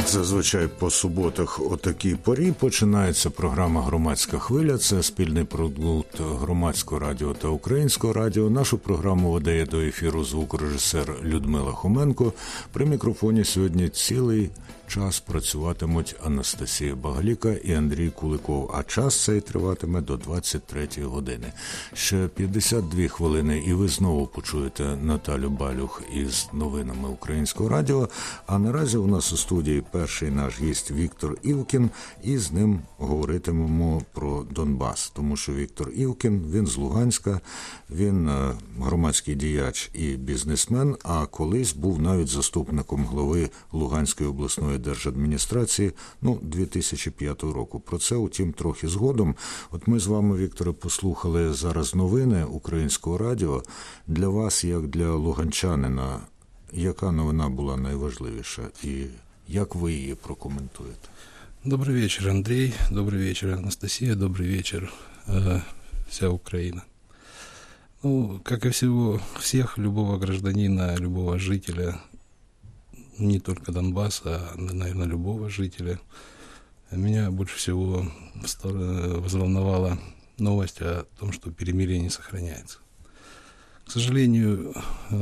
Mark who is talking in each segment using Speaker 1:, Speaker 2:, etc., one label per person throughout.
Speaker 1: Зазвичай по суботах о такій порі починається програма «Громадська хвиля». Це спільний продукт Громадського радіо та Українського радіо. Нашу програму видає до ефіру звукорежисер Людмила Хоменко. При мікрофоні сьогодні цілий час працюватимуть Анастасія Багаліка і Андрій Куликов, а час цей триватиме до 23-ї години. Ще 52 хвилини і ви знову почуєте Наталю Балюх із новинами Українського радіо. А наразі у нас у студії перший наш гість Віктор Івкін, і з ним говоритимемо про Донбас. Тому що Віктор Івкін, він з Луганська, він громадський діяч і бізнесмен, а колись був навіть заступником глави Луганської обласної держадміністрації, 2005 року. Про це, утім, трохи згодом. От ми з вами, Вікторе, послухали зараз новини Українського радіо. Для вас, як для луганчанина, яка новина була найважливіша і як ви її прокоментуєте?
Speaker 2: Добрый вечер, Андрей. Добрый вечер, Анастасия. Добрый вечер, вся Украина. Как и всех, любого гражданина, любого жителя, не только Донбасса, а, наверное, любого жителя, меня больше всего взволновала новость о том, что перемирие не сохраняется. К сожалению,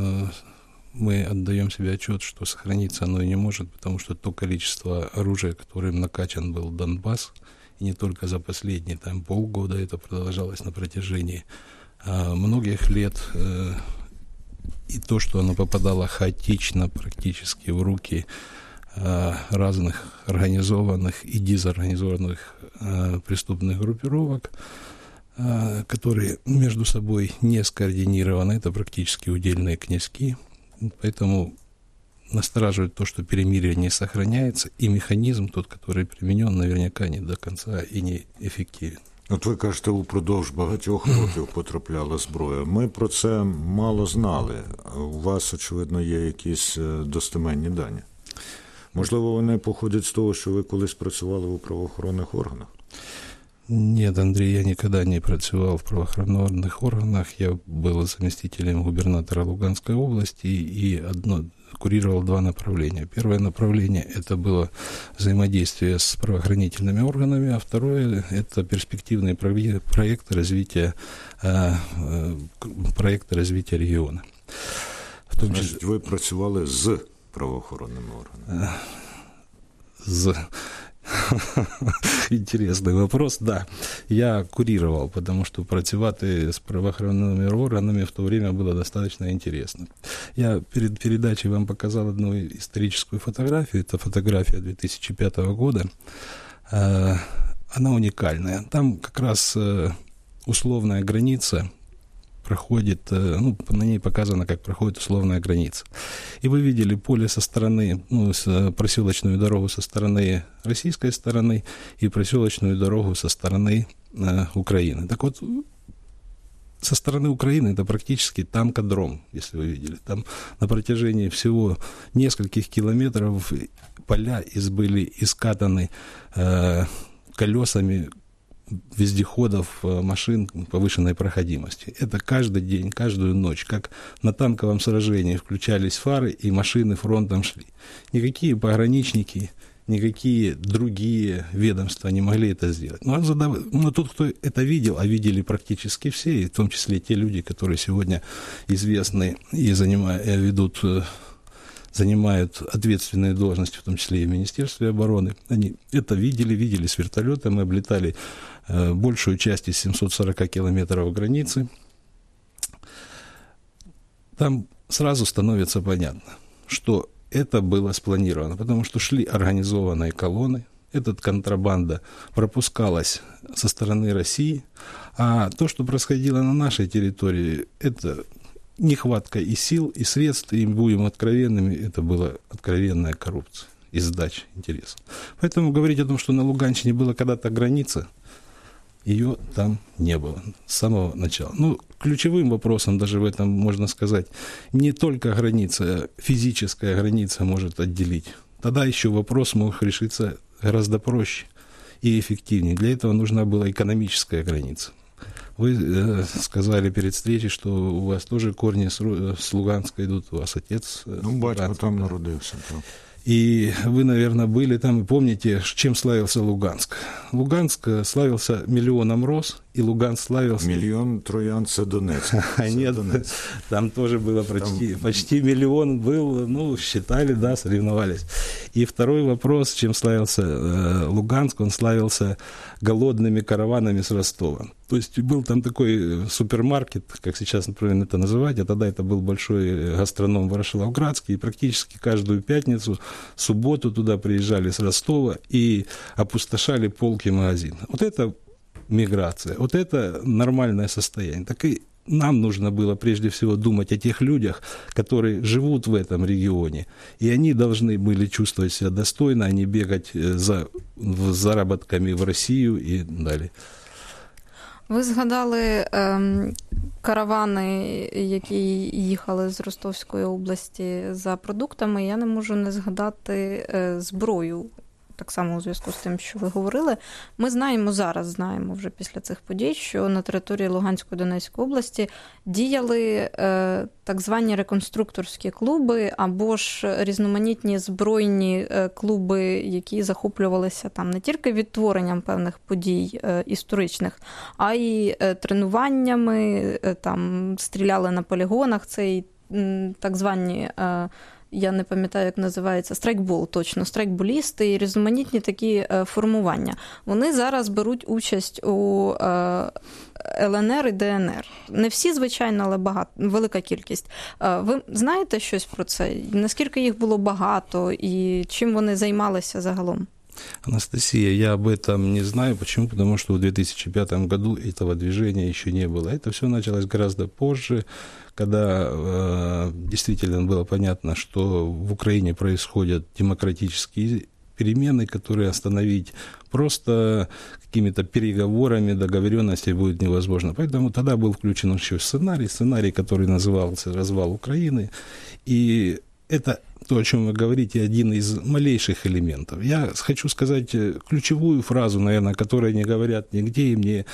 Speaker 2: мы отдаем себе отчет, что сохраниться оно и не может, потому что то количество оружия, которым накачан был Донбасс, и не только за последние полгода, это продолжалось на протяжении многих лет, и то, что оно попадало хаотично практически в руки разных организованных и дезорганизованных преступных группировок, которые между собой не скоординированы, это практически удельные князьки, поэтому настораживает то, что перемирие не сохраняется, и механизм тот, который применен, наверняка не до конца и не эффективен.
Speaker 1: От ви кажете, упродовж багатьох років потрапляла зброя. Ми про це мало знали. У вас, очевидно, є якісь достеменні дані. Можливо, вони походять з того, що ви колись працювали у правоохоронних органах?
Speaker 2: Нет, Андрей, я никогда не працювал в правоохоронных органах. Я был заместителем губернатора Луганской области и курировал два направления. Первое направление – это было взаимодействие с правоохранительными органами, а второе – это перспективный проект развития региона.
Speaker 1: Значить, ви працювали з правоохоронними органами?
Speaker 2: Интересный вопрос, да. Я курировал, потому что працювати с правоохранительными органами в то время было достаточно интересно. Я перед передачей вам показал одну историческую фотографию. Это фотография 2005 года. Она уникальная. Там как раз условная граница проходит, на ней показано, как проходит условная граница. И вы видели поле со стороны, проселочную дорогу со стороны российской стороны и проселочную дорогу со стороны Украины. Так вот, со стороны Украины это практически танкодром, если вы видели. Там на протяжении всего нескольких километров поля были искатаны колесами вездеходов, машин повышенной проходимости. Это каждый день, каждую ночь, как на танковом сражении включались фары и машины фронтом шли. Никакие пограничники, никакие другие ведомства не могли это сделать. Но тот, кто это видел, а видели практически все, и в том числе те люди, которые сегодня известны и занимают ответственные должности, в том числе и в Министерстве обороны. Они это видели с вертолета. Мы облетали большую часть из 740 километров границы. Там сразу становится понятно, что это было спланировано, потому что шли организованные колонны, эта контрабанда пропускалась со стороны России, а то, что происходило на нашей территории, это нехватка и сил, и средств, и будем откровенными, это была откровенная коррупция и сдача интересов. Поэтому говорить о том, что на Луганщине была когда-то граница, ее там не было с самого начала. Ключевым вопросом даже в этом можно сказать, не только граница, физическая граница может отделить. Тогда еще вопрос мог решиться гораздо проще и эффективнее. Для этого нужна была экономическая граница. Вы сказали перед встречей, что у вас тоже корни с Луганска идут, у вас отец.
Speaker 1: Батько там народився. Так.
Speaker 2: И вы, наверное, были там и помните, чем славился Луганск. Луганск славился миллионом роз, и Луганск славился...
Speaker 1: Миллион троян – це Донецк.
Speaker 2: Нет, там тоже было почти миллион был, ну, считали, да, соревновались. И второй вопрос, чем славился Луганск, он славился голодными караванами с Ростова. То есть был там такой супермаркет, как сейчас правильно это называть, а тогда это был большой гастроном Ворошиловградский, и практически каждую пятницу, субботу туда приезжали с Ростова и опустошали полки магазина. Вот это миграция, вот это нормальное состояние. Так и нам нужно было прежде всего думать о тех людях, которые живут в этом регионе, и они должны были чувствовать себя достойно, а не бегать за заработками в Россию и далее.
Speaker 3: Ви згадали каравани, які їхали з Ростовської області за продуктами. Я не можу не згадати зброю. Так само у зв'язку з тим, що ви говорили. Ми знаємо вже після цих подій, що на території Луганської, Донецької області діяли так звані реконструкторські клуби або ж різноманітні збройні клуби, які захоплювалися там не тільки відтворенням певних подій історичних, а й тренуваннями, там стріляли на полігонах, це і так звані... Я не пам'ятаю, як називається, страйкбол, точно, страйкболісти і різноманітні такі формування. Вони зараз беруть участь у ЛНР і ДНР. Не всі, звичайно, але велика кількість. Ви знаєте щось про це? Наскільки їх було багато і чим вони займалися загалом?
Speaker 2: Анастасия, я об этом не знаю. Почему? Потому что в 2005 году этого движения еще не было. Это все началось гораздо позже, когда действительно было понятно, что в Украине происходят демократические перемены, которые остановить просто какими-то переговорами, договоренностями будет невозможно. Поэтому тогда был включен еще сценарий, который назывался «Развал Украины». И это то, о чем вы говорите, один из малейших элементов. Я хочу сказать ключевую фразу, наверное, которую не говорят нигде, и мне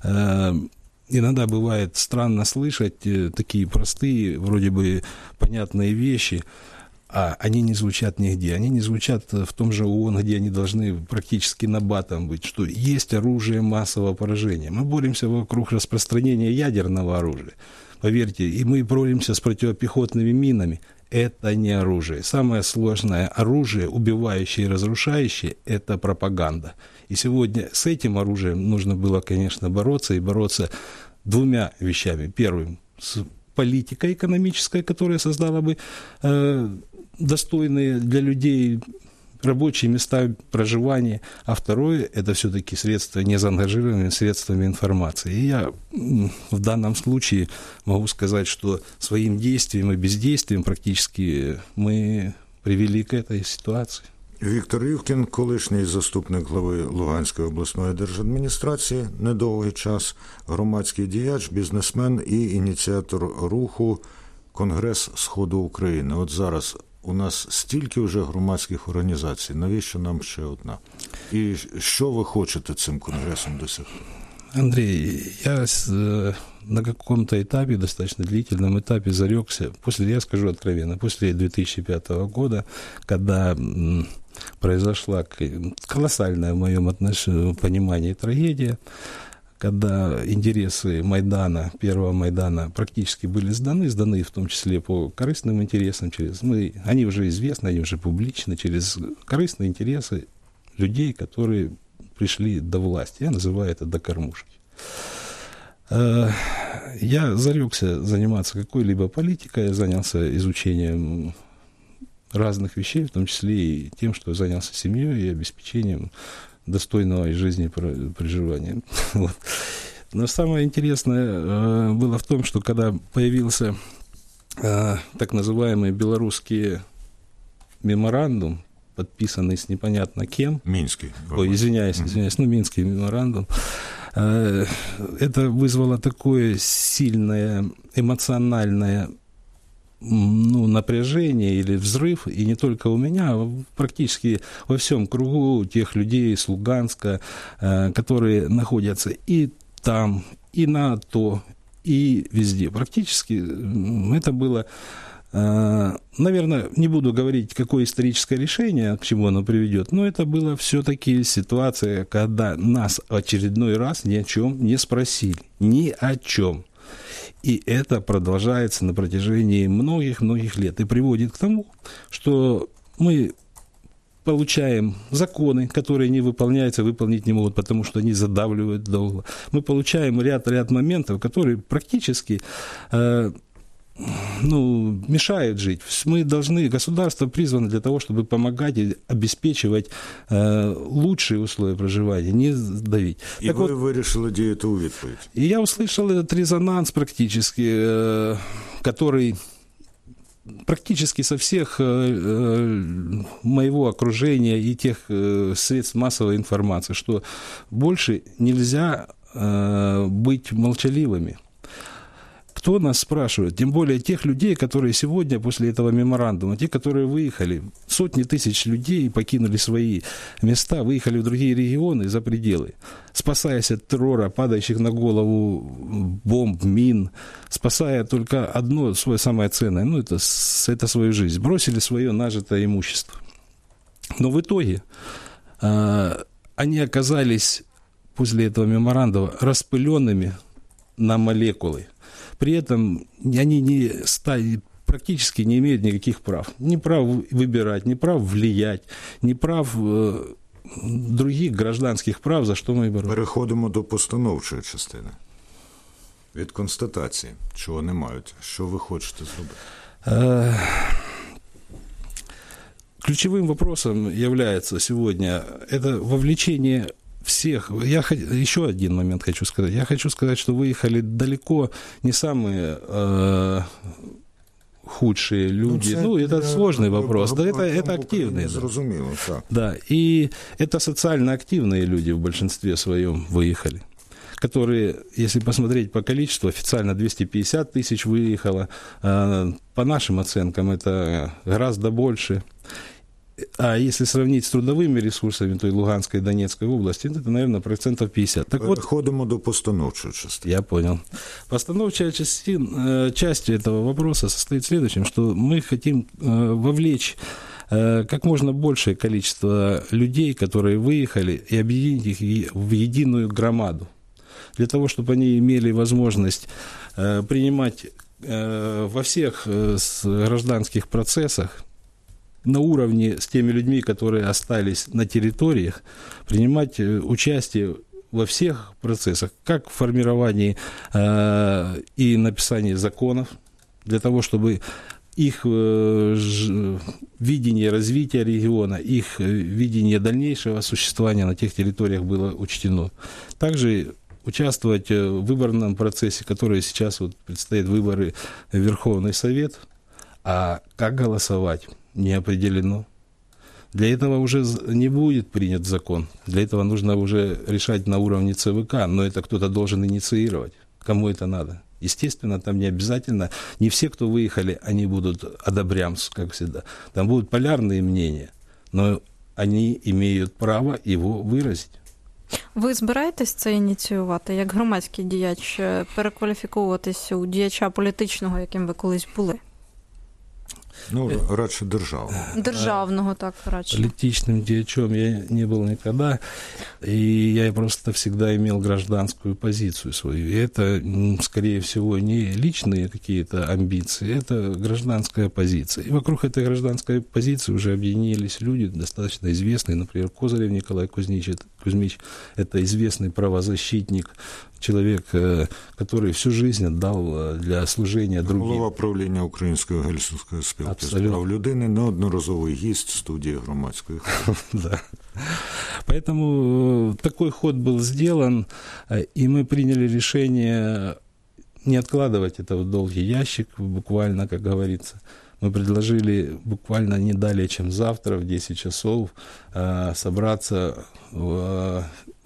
Speaker 2: иногда бывает странно слышать такие простые, вроде бы понятные вещи, а они не звучат нигде. Они не звучат в том же ООН, где они должны практически набатом быть, что есть оружие массового поражения. Мы боремся вокруг распространения ядерного оружия. Поверьте, и мы боремся с противопехотными минами. Это не оружие. Самое сложное оружие, убивающее и разрушающее, это пропаганда. И сегодня с этим оружием нужно было, конечно, бороться, и бороться двумя вещами. Первым, с политикой экономической, которая создала бы достойные для людей рабочие места проживания, а второе – это все-таки средства незаангажированными средствами информации. И я в данном случае могу сказать, что своим действием и бездействием практически мы привели к этой ситуации.
Speaker 1: Віктор Івкін, колишній заступник глави Луганської обласної держадміністрації, недовгий час, громадський діяч, бізнесмен і ініціатор руху «Конгрес Сходу України». От зараз у нас стільки вже громадських організацій, навіщо нам ще одна? І що ви хочете цим конгресом досягти?
Speaker 2: Андрей, я на каком-то этапе, достаточно длительном этапе зарекся, я скажу откровенно, после 2005 года, когда произошла колоссальная в моем понимании трагедия, когда интересы Майдана, первого Майдана практически были сданы в том числе по корыстным интересам, они уже известны, они уже публичны, через корыстные интересы людей, которые пришли до власти. Я называю это до кормушки. Я зарекся заниматься какой-либо политикой, я занялся изучением разных вещей, в том числе и тем, что занялся семьей и обеспечением достойного жизни проживания. Вот. Но самое интересное было в том, что когда появился так называемый белорусский меморандум, подписанный с непонятно кем.
Speaker 1: Минский.
Speaker 2: Извиняюсь, Минский меморандум. Это вызвало такое сильное эмоциональное напряжение или взрыв, и не только у меня, а практически во всем кругу тех людей с Луганска, которые находятся и там, и на АТО, и везде. Практически это было Наверное, не буду говорить, какое историческое решение, к чему оно приведет, но это была все-таки ситуация, когда нас в очередной раз ни о чем не спросили. Ни о чем. И это продолжается на протяжении многих-многих лет и приводит к тому, что мы получаем законы, которые не выполняются, выполнить не могут, потому что они задавливают долго. Мы получаем ряд моментов, которые практически мешают жить. Мы должны, государство призвано для того, чтобы помогать и обеспечивать лучшие условия проживания, не давить.
Speaker 1: І так ви вирішили діяти у відповідь.
Speaker 2: И я услышал этот резонанс практически, который практически со всех моего окружения и тех средств массовой информации, что больше нельзя быть молчаливыми. Кто нас спрашивает? Тем более тех людей, которые сегодня после этого меморандума, те, которые выехали, сотни тысяч людей покинули свои места, выехали в другие регионы за пределы, спасаясь от террора, падающих на голову бомб, мин, спасая только одно, свое самое ценное, это свою жизнь, бросили свое нажитое имущество. Но в итоге они оказались после этого меморандума распыленными на молекулы. При этом они практически не имеют никаких прав. Ни прав выбирать, ни прав влиять, ни прав других гражданських прав, за що ми боремося.
Speaker 1: Переходимо до постановчої частини. Від констатації, чого не мають. Що ви хочете зробити?
Speaker 2: Ключевым вопросом является сегодня это вовлечение всех. Еще один момент хочу сказать. Я хочу сказать, что выехали далеко не самые худшие люди. Это сложный вопрос. Да, это активные.
Speaker 1: Зрозуміло, так.
Speaker 2: Да, и это социально активные люди в большинстве своем выехали, которые, если посмотреть по количеству, официально 250 тысяч выехало. По нашим оценкам это гораздо больше. А если сравнить с трудовыми ресурсами той Луганской и Донецкой области, это, наверное, 50%. Так вот,
Speaker 1: переходимо до постановчої частини.
Speaker 2: Я понял. Постановчая часть этого вопроса состоит в следующем, что мы хотим вовлечь как можно большее количество людей, которые выехали, и объединить их в единую громаду, для того, чтобы они имели возможность принимать во всех гражданских процессах на уровне с теми людьми, которые остались на территориях, принимать участие во всех процессах, как в формировании и написании законов, для того, чтобы их видение развития региона, их видение дальнейшего существования на тех территориях было учтено. Также участвовать в выборном процессе, который сейчас предстоит выборы в Верховный Совет, а как голосовать не определено. Для этого уже не будет принят закон. Для этого нужно уже решать на уровне ЦВК, но это кто-то должен инициировать. Кому это надо? Естественно, там не обязательно, не все, кто выехали, они будут одобрямс, как всегда. Там будут полярные мнения, но они имеют право его выразить.
Speaker 3: Ви збираєтесь це ініціювати, як громадський діяч, перекваліфіковуватися у діяча політичного, яким ви колись були?
Speaker 1: Радше державного.
Speaker 3: Державного, так, радше.
Speaker 2: Политичным дьячом я не был никогда, и я просто всегда имел гражданскую позицию свою. И это, скорее всего, не личные какие-то амбиции, это гражданская позиция. И вокруг этой гражданской позиции уже объединились люди, достаточно известные, например, Козырев Николай Кузьмич, это известный правозащитник, человек, который всю жизнь отдал для служения другим.
Speaker 1: Голова правління Української Гельсінської спілки з прав людини, неодноразовий гість студії громадської.
Speaker 2: Да. Поэтому такой ход был сделан, и мы приняли решение не откладывать это в долгий ящик, буквально, как говорится. Мы предложили буквально не далее, чем завтра в 10 часов собраться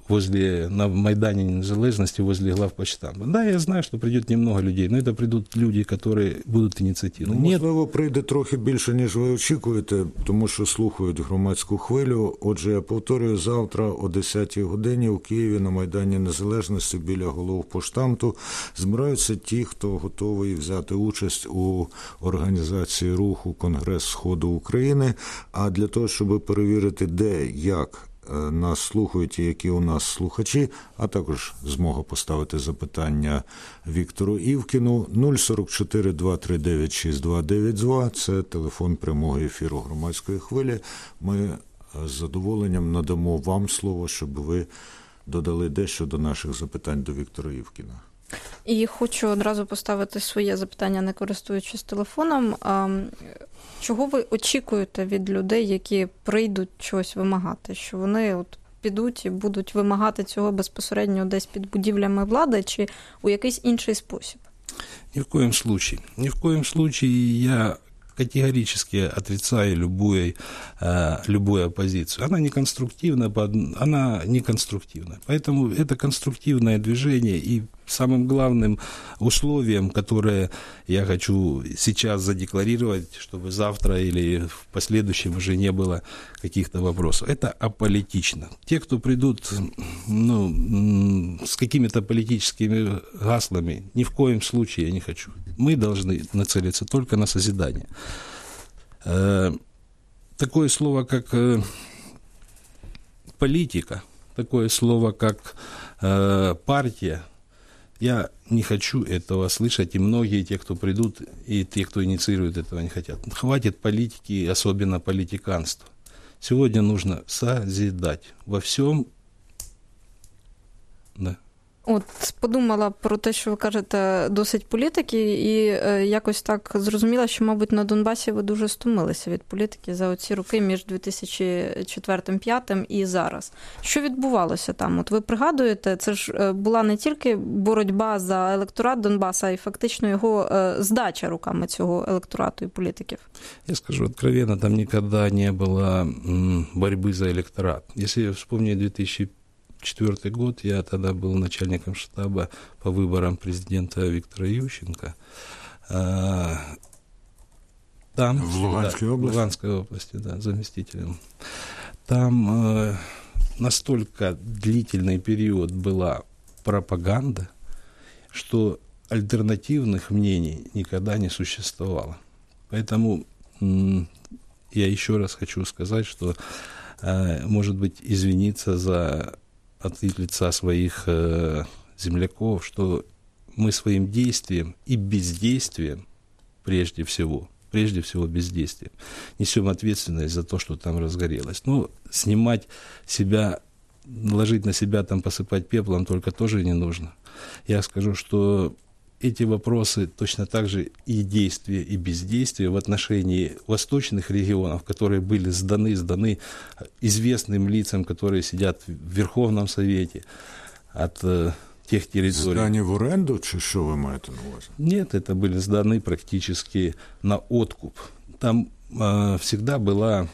Speaker 2: на Майдане Незалежности возле главпочтамта. Да, я знаю, что придет немного людей, но это придут люди, которые будут инициативны.
Speaker 1: Можливо, прийде трохи більше, ніж ви очікуєте, тому що слухають громадську хвилю. Отже, я повторюю, завтра о 10-й годині у Києві на Майдані Незалежності біля головпоштамту збираються ті, хто готовий взяти участь у організації руху Конгрес Сходу України. А для того, щоб перевірити, де, як нас слухають і які у нас слухачі, а також змога поставити запитання Віктору Івкіну, 044 239 6292, це телефон прямого ефіру громадської хвилі. Ми з задоволенням надамо вам слово, щоб ви додали дещо до наших запитань до Віктора Івкіна.
Speaker 3: І хочу одразу поставити своє запитання, не користуючись телефоном. Чого ви очікуєте від людей, які прийдуть чогось вимагати? Що вони от підуть і будуть вимагати цього безпосередньо десь під будівлями влади чи у якийсь інший спосіб?
Speaker 2: Ни в коем случае. Ни в коем случае я категорически отрицаю любую оппозицию. Она неконструктивна, Поэтому это конструктивное движение, и самым главным условием, которое я хочу сейчас задекларировать, чтобы завтра или в последующем уже не было каких-то вопросов, это аполитично. Те, кто придут с какими-то политическими гаслами, ни в коем случае я не хочу. Мы должны нацелиться только на созидание. Такое слово, как политика, такое слово, как партия, я не хочу этого слышать, и многие те, кто придут, и те, кто инициирует, этого не хотят. Хватит политики, особенно политиканства. Сегодня нужно созидать во всем. Да.
Speaker 3: От подумала про те, що ви кажете, досить політики, і якось так зрозуміла, що, мабуть, на Донбасі ви дуже стомилися від політики за оці роки між 2004-2005 і зараз. Що відбувалося там? От ви пригадуєте, це ж була не тільки боротьба за електорат Донбаса, а й фактично його здача руками цього електорату і політиків.
Speaker 2: Я скажу откровенно, там никогда не было борьбы за электорат. Если вспомнить 2004 год, я тогда был начальником штаба по выборам президента Виктора Ющенко. Там,
Speaker 1: в Луганской области?
Speaker 2: В Луганской области, да, заместителем. Там настолько длительный период была пропаганда, что альтернативных мнений никогда не существовало. Поэтому я еще раз хочу сказать, что, может быть, извиниться от лица своих земляков, что мы своим действием и бездействием, прежде всего бездействием, несем ответственность за то, что там разгорелось. Но снимать себя, ложить на себя, там, посыпать пеплом только тоже не нужно. Я скажу, что эти вопросы точно так же и действия, и бездействия в отношении восточных регионов, которые были сданы известным лицам, которые сидят в Верховном Совете от тех территорий.
Speaker 1: Здані в оренду, чи що ви маєте на увазі?
Speaker 2: Нет, это были сданы практически на откуп. Там всегда была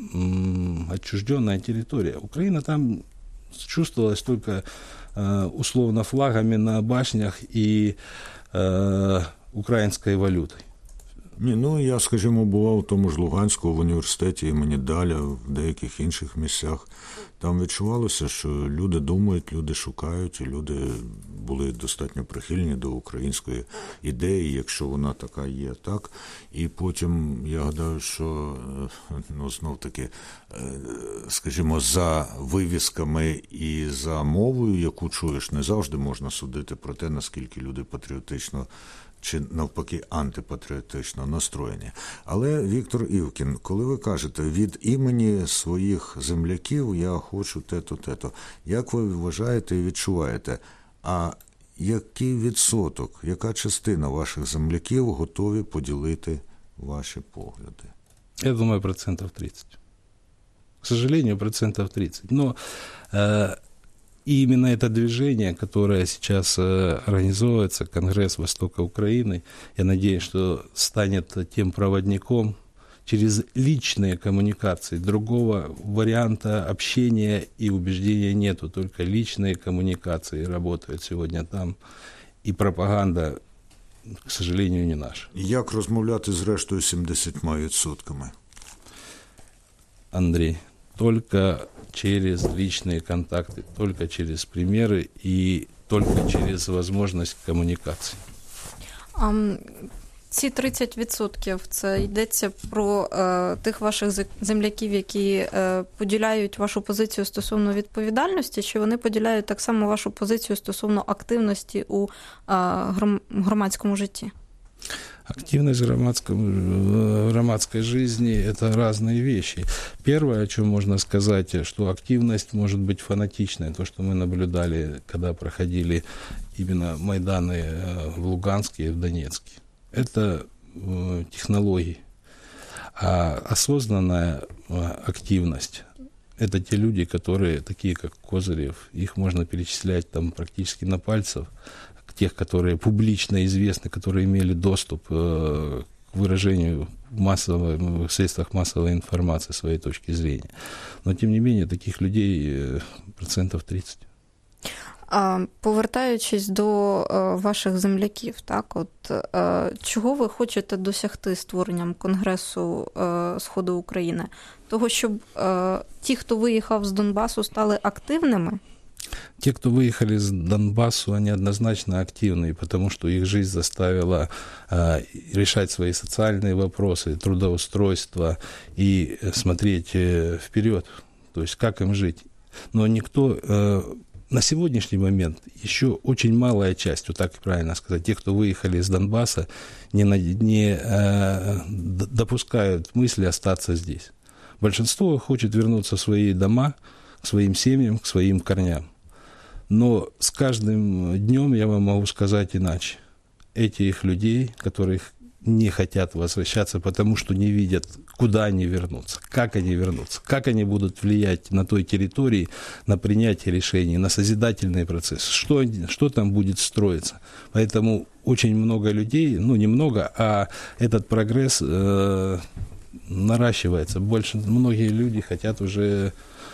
Speaker 2: отчужденная территория. Украина там чувствовалась только условно флагами на башнях і українською валютою.
Speaker 1: Я, скажімо, бував у тому ж Луганську, в університеті імені Даля, в деяких інших місцях. Там відчувалося, що люди думають, люди шукають, і люди були достатньо прихильні до української ідеї, якщо вона така є, так. І потім, я гадаю, що, знов-таки, скажімо, за вивісками і за мовою, яку чуєш, не завжди можна судити про те, наскільки люди патріотично чи навпаки антипатріотично настроєні. Але, Віктор Івкін, коли ви кажете, від імені своїх земляків я хочу те-то, як ви вважаєте і відчуваєте, а який відсоток, яка частина ваших земляків готові поділити ваші погляди?
Speaker 2: Я думаю, 30%. К сожалению, 30%. Но и именно это движение, которое сейчас организовывается, Конгресс Востока Украины, я надеюсь, что станет тем проводником, через личные коммуникации. Другого варианта общения и убеждения нету, только личные коммуникации работают сегодня там, и пропаганда, к сожалению, не наша.
Speaker 1: Як розмовляти з рештою 70%?
Speaker 2: Андрей, только через личные контакты, только через примеры и только через возможность коммуникации.
Speaker 3: Ці 30% – це йдеться про тих ваших земляків, які поділяють вашу позицію стосовно відповідальності, чи вони поділяють так само вашу позицію стосовно активності у громадському житті?
Speaker 2: Активность в громадской жизни – это разные вещи. Первое, о чем можно сказать, что активность может быть фанатичной. То, что мы наблюдали, когда проходили именно Майданы в Луганске и в Донецке. Это технологии. А осознанная активность – это те люди, которые, такие как Козырев, их можно перечислять там практически на пальцах, тех, которые публично известны, которые имели доступ к выражению в средствах массовой информации своей точки зрения. Но, тем не менее, таких людей 30%.
Speaker 3: Повертаючись до ваших земляків, так, чого ви хочете досягти створенням Конгресу Сходу України? Того, щоб ті, хто виїхав з Донбасу, стали активними?
Speaker 2: Те, кто выехали из Донбассу, они однозначно активные, потому что их жизнь заставила решать свои социальные вопросы, трудоустройство и смотреть вперед, то есть как им жить. Но никто... На сегодняшний момент еще очень малая часть, вот так правильно сказать, тех, кто выехали из Донбасса, не допускают мысли остаться здесь. Большинство хочет вернуться в свои дома, к своим семьям, к своим корням. Но с каждым днем я вам могу сказать иначе. Этих людей, которые не хотят возвращаться, потому что не видят, куда они вернутся, как они будут влиять на той территории, на принятие решений, на созидательный процесс, что там будет строиться. Поэтому очень много людей, немного, а этот прогресс наращивается. Многие люди хотят уже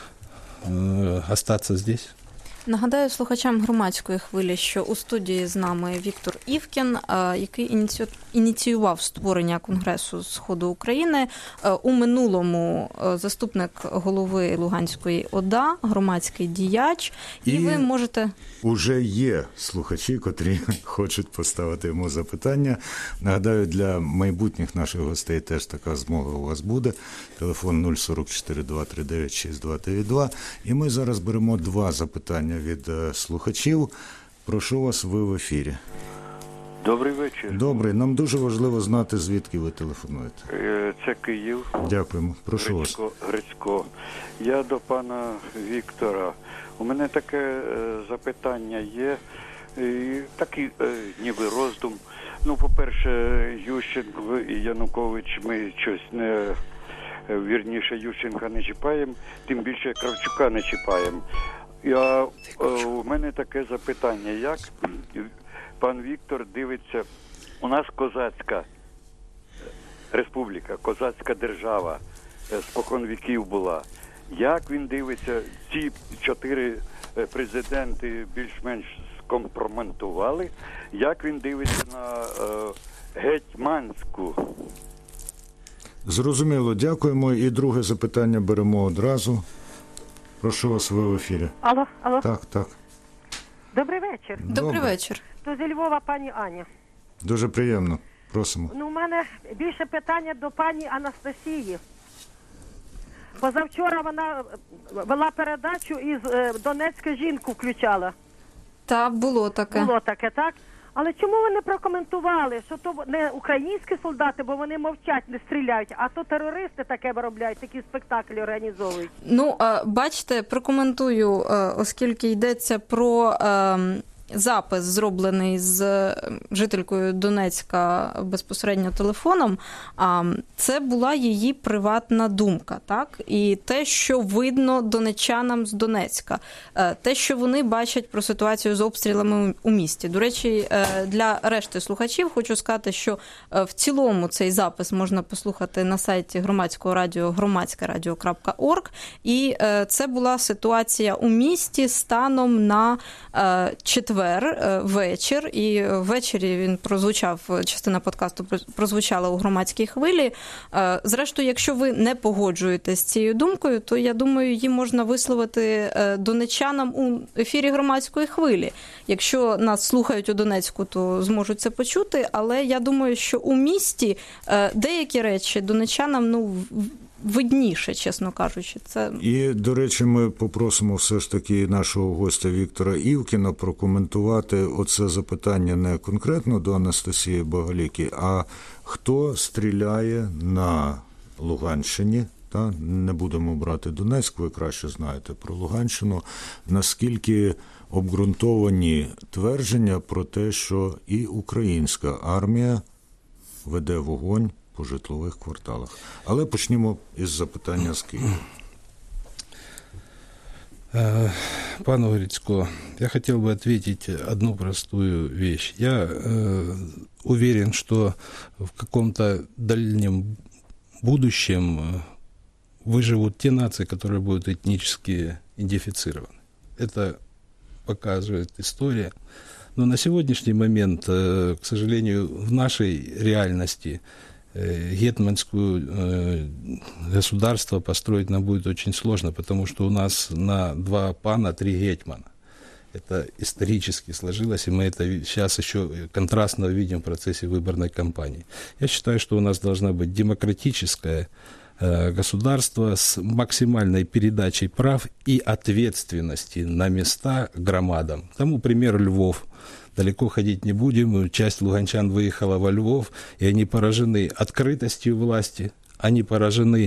Speaker 2: остаться здесь.
Speaker 3: Нагадаю слухачам громадської хвилі, що у студії з нами Віктор Івкін, який ініціював створення Конгресу Сходу України. У минулому заступник голови Луганської ОДА, громадський діяч. І ви можете...
Speaker 1: Уже є слухачі, котрі хочуть поставити йому запитання. Нагадаю, для майбутніх наших гостей теж така змога у вас буде. Телефон 044 239 6292. І ми зараз беремо 2 запитання від слухачів. Прошу вас, ви в ефірі.
Speaker 4: Добрий вечір.
Speaker 1: Добрий. Нам дуже важливо знати, звідки ви телефонуєте.
Speaker 4: Це Київ.
Speaker 1: Дякуємо. Прошу вас.
Speaker 4: Грицько. Я до пана Віктора. У мене таке запитання є, такий ніби роздум. По-перше, Ющенко і Янукович ми щось не... Вірніше, Ющенка не чіпаємо, тим більше Кравчука не чіпаємо. У мене таке запитання, як пан Віктор дивиться, у нас козацька республіка, козацька держава спокон віків була. Як він дивиться, ці 4 президенти більш-менш скомпрометували, як він дивиться на гетьманську?
Speaker 1: Зрозуміло, дякуємо. І друге запитання беремо одразу. Прошу вас, ви в ефірі.
Speaker 5: Алло.
Speaker 1: Так.
Speaker 5: Добрий вечір.
Speaker 3: Добрий вечір.
Speaker 5: То зі Львова пані Аня.
Speaker 1: Дуже приємно. Просимо.
Speaker 5: У мене більше питання до пані Анастасії. Позавчора вона вела передачу і Донецька жінку включала.
Speaker 3: Так, було таке.
Speaker 5: Було таке, так? Але чому ви не прокоментували, що то не українські солдати, бо вони мовчать, не стріляють, а то терористи таке виробляють, такі спектаклі організовують?
Speaker 3: Бачите, прокоментую, оскільки йдеться про запис, зроблений з жителькою Донецька безпосередньо телефоном, це була її приватна думка, так? І те, що видно донеччанам з Донецька, те, що вони бачать про ситуацію з обстрілами у місті. До речі, для решти слухачів хочу сказати, що в цілому цей запис можна послухати на сайті громадського радіо громадськерадіо.орг. І це була ситуація у місті станом на четвер вечір, і ввечері він прозвучав, частина подкасту прозвучала у громадській хвилі. Зрештою, якщо ви не погоджуєтесь з цією думкою, то, я думаю, її можна висловити донеччанам у ефірі громадської хвилі. Якщо нас слухають у Донецьку, то зможуть це почути, але я думаю, що у місті деякі речі донеччанам, видніше, чесно кажучи.
Speaker 1: І, до речі, ми попросимо все ж таки нашого гостя Віктора Івкіна прокоментувати оце запитання не конкретно до Анастасії Багаліки, а хто стріляє на Луганщині, не будемо брати Донецьк, ви краще знаєте про Луганщину, наскільки обґрунтовані твердження про те, що і українська армія веде вогонь по житлових кварталах. Але почнемо із запитання з Києва.
Speaker 2: Пану Грицько, я хотел бы ответить одну простую вещь. Я уверен, что в каком-то дальнем будущем выживут те нации, которые будут этнически идентифицированы. Это показывает история. Но на сегодняшний момент, к сожалению, в нашей реальности гетманское государство построить нам будет очень сложно, потому что у нас на 2 пана 3 гетмана. Это исторически сложилось, и мы это сейчас еще контрастно видим в процессе выборной кампании. Я считаю, что у нас должна быть демократическое государство с максимальной передачей прав и ответственности на места громадам. Тому пример Львов. Далеко ходить не будем. Часть луганчан выехала во Львов, и они поражены открытостью власти, они поражены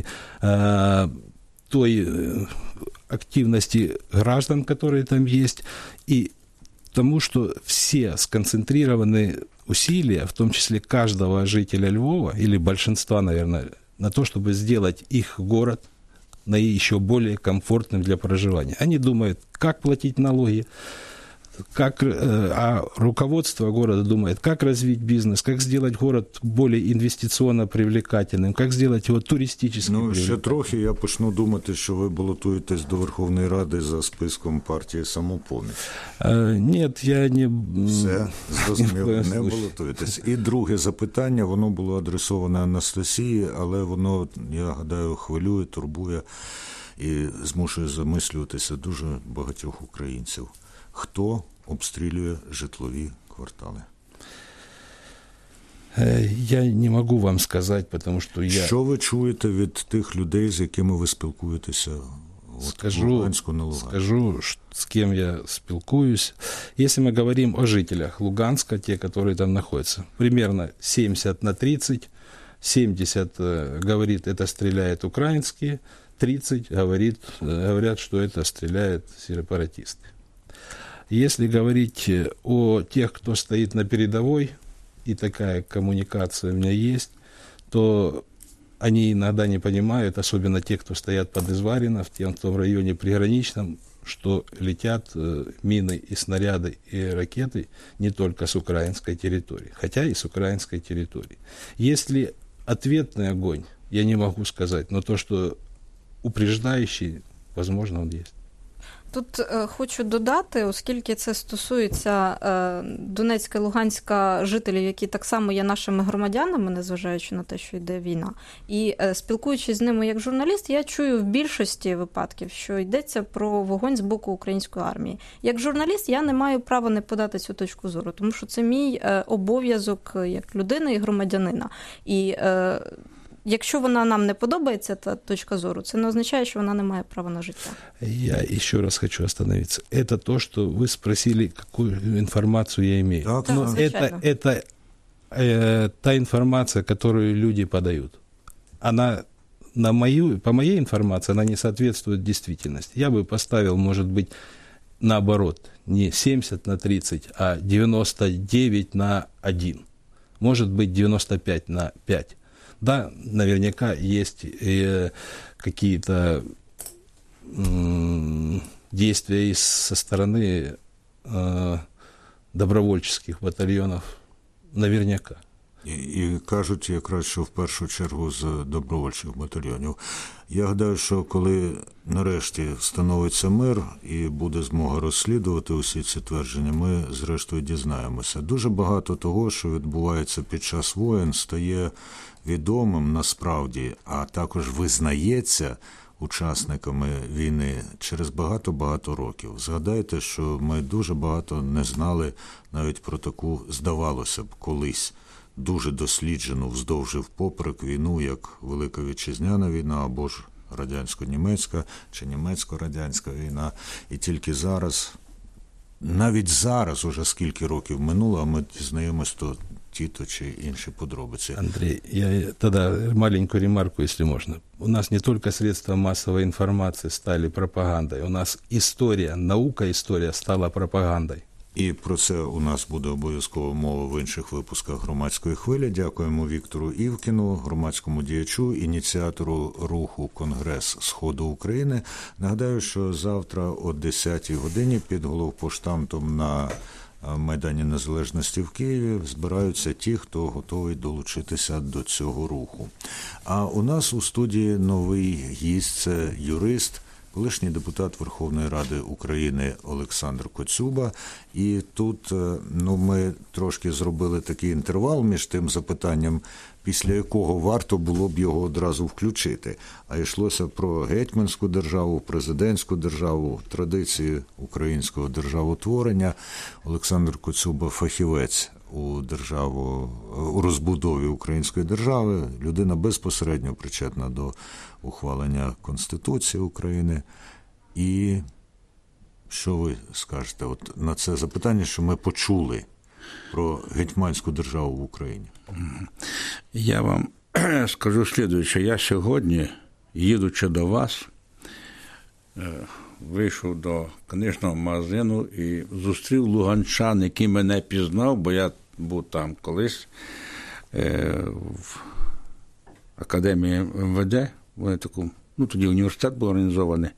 Speaker 2: той активности граждан, которые там есть, и тому, что все сконцентрированы усилия, в том числе каждого жителя Львова, или большинства, наверное, на то, чтобы сделать их город еще более комфортным для проживания. Они думают, как платить налоги, а руководство города думает, как развить бизнес, как сделать город более инвестиционно привлекательным, как сделать его туристически привлекательным.
Speaker 1: Ще трохи я почну думати, що ви балотуєтесь до Верховної Ради за списком партії «Самопоміч».
Speaker 2: Нет, я не...
Speaker 1: Все, зрозуміло, не балотуєтесь. І друге запитання, воно було адресоване Анастасії, але воно, я гадаю, хвилює, турбує і змушує замислюватися дуже багатьох українців. Хто обстрілює житлові квартали?
Speaker 2: Я не можу вам сказати, тому що я...
Speaker 1: Що ви чуєте від тих людей, з якими ви спілкуєтеся в Луганську на Луганську?
Speaker 2: Скажу, з ким я спілкуюсь. Если мы говорим о жителях Луганска, те, которые там находятся, примерно 70/30, 70 говорит, это стреляют украинские, 30 говорят, что это стреляют сепаратисты. Если говорить о тех, кто стоит на передовой, и такая коммуникация у меня есть, то они иногда не понимают, особенно те, кто стоят под Изварино, в том районе приграничном, что летят мины и снаряды и ракеты не только с украинской территории, хотя и с украинской территории. Если ответный огонь, я не могу сказать, но то, что упреждающий, возможно, он есть.
Speaker 3: Тут хочу додати, оскільки це стосується Донецька і Луганська жителів, які так само є нашими громадянами, незважаючи на те, що йде війна. І спілкуючись з ними як журналіст, я чую в більшості випадків, що йдеться про вогонь з боку української армії. Як журналіст я не маю права не подати цю точку зору, тому що це мій обов'язок як людини і громадянина. І якщо вона нам не подобається, та точка зору, це не означає, що вона не має права на життя.
Speaker 2: Я еще раз хочу остановиться. Это то, что вы спросили, какую информацию я имею.
Speaker 1: Так,
Speaker 2: но это та информация, которую люди подают. Она по моей информации, она не соответствует действительности. Я бы поставил, может быть, наоборот, не 70/30, а 99/1. Может быть, 95/5. Да, наверняка есть какие-то действия со стороны добровольчих батальйонів, наверняка.
Speaker 1: І кажуть якраз, що в першу чергу з добровольчих батальйонів. Я гадаю, що коли нарешті встановиться мир і буде змога розслідувати усі ці твердження, ми зрештою дізнаємося. Дуже багато того, що відбувається під час воєн, стає відомим насправді, а також визнається учасниками війни через багато-багато років. Згадайте, що ми дуже багато не знали навіть про таку, здавалося б, колись дуже досліджену вздовж і впоперек війну, як Велика Вітчизняна війна або ж радянсько-німецька чи німецько-радянська війна. І тільки зараз, навіть зараз, уже скільки років минуло, а ми дізнаємось то ті-то чи інші подробиці.
Speaker 2: Андрей, я тогда маленькую ремарку, если можно. У нас не только средства массовой информации стали пропагандой, у нас история, наука история стала пропагандой.
Speaker 1: І про це у нас буде обов'язково мова в інших випусках «Громадської хвилі». Дякуємо Віктору Івкіну, громадському діячу, ініціатору руху «Конгрес Сходу України». Нагадаю, що завтра о 10-й годині під головпоштамтом на Майдані Незалежності в Києві збираються ті, хто готовий долучитися до цього руху. А у нас у студії новий гість – це юрист, колишній депутат Верховної Ради України Олександр Коцюба. І тут ми трошки зробили такий інтервал між тим запитанням, після якого варто було б його одразу включити. А йшлося про гетьманську державу, президентську державу, традиції українського державотворення. Олександр Коцюба – фахівець у розбудові української держави, людина безпосередньо причетна до ухвалення Конституції України. І що ви скажете от на це запитання, що ми почули про гетьманську державу в Україні?
Speaker 6: Я вам скажу слідуюче. Я сьогодні, їдучи до вас, вийшов до книжного магазину і зустрів луганчан, який мене пізнав, бо я був там колись в академії МВД, вони таку, тоді університет був організований.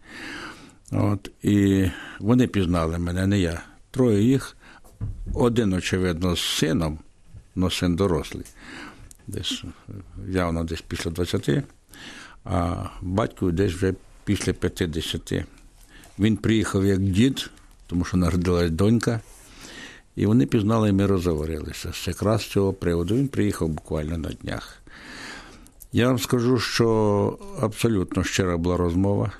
Speaker 6: І вони пізнали мене, не я. Троє їх, один, очевидно, з сином, но син дорослий, явно десь після 20, а батько десь вже після 50. Він приїхав як дід, тому що народилась донька, і вони пізнали, і ми розговорилися. Якраз з цього приводу він приїхав буквально на днях. Я вам скажу, що абсолютно щира була розмова.